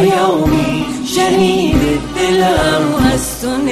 پیامی شنیده دلم از تو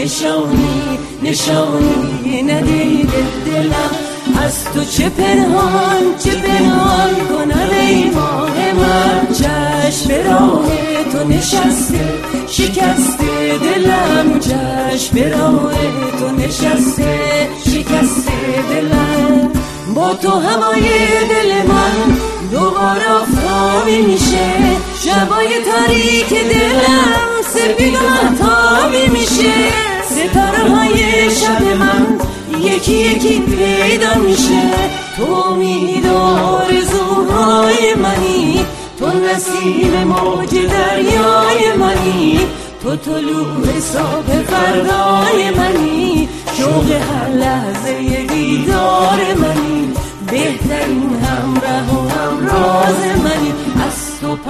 نشانی ندیده دلم از تو چه پنهان کنم ای ماه من چشم به راه تو نشسته شکسته دلم چشم به راه تو نشسته شکسته دلم با تو هوای دل من دوباره آفتابی میشه شبای تاریک دلم سپید و مهتابی میشه ستاره های شب من یکی یکی پیدا میشه تو امید و آرزوهای منی تو نسیم موج دریای منی تو طلوع صبح فردای منی شوق هر لحظه دیدار منی بهترین همراه و همراز منی از تو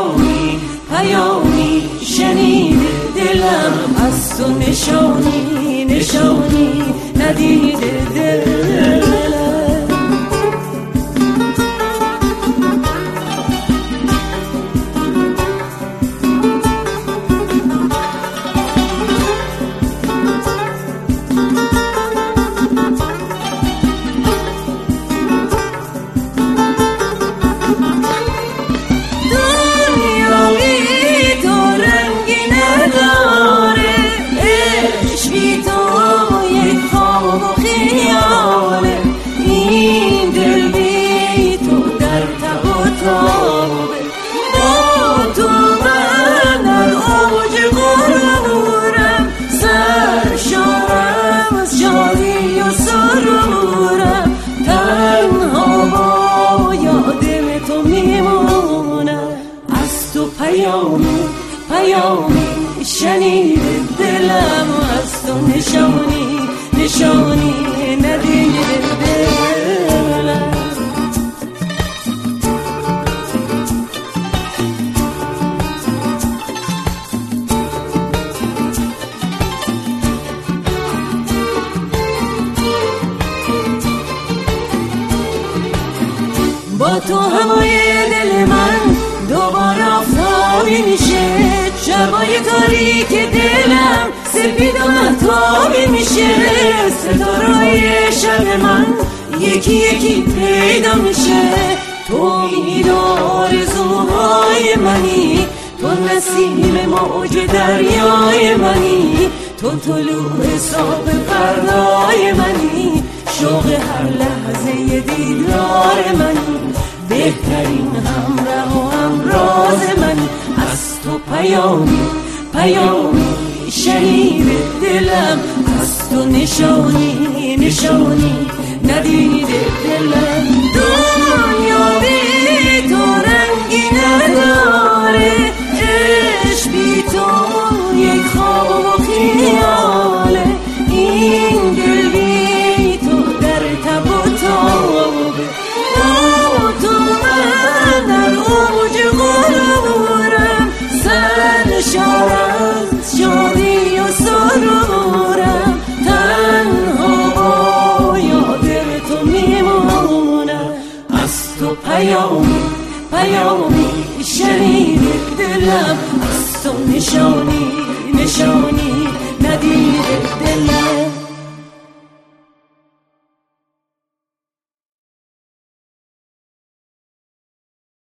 پیامی شنیده دلم از تو نشانی ندیده دلم پیامی شنیده دلم از تو نشانی ندیده دلم با تو هوای دل من دوباره آفتابی میشه شبای تاریک دلم سپید و مهتابی میشه ستاره‌های شب من یکی یکی پیدا میشه تو امید و آرزوهای منی تو نسیم موج دریای منی تو طلوع صبح فردای منی شوق هر لحظه دیدار منی بهترین همراه و همراز منی از تو پیامی شنیده دلم از تو نشانی ندیده دلم دنیا بی تو رنگی نداره عشق بی تو یک خواب و خیاله این دل بی تو در تب و تابه با تو من در اوج غرورم سرشار از شادی و سرورم تنها با یاد تو میمونم از تو پیامی شنیده دلم از تو نشانی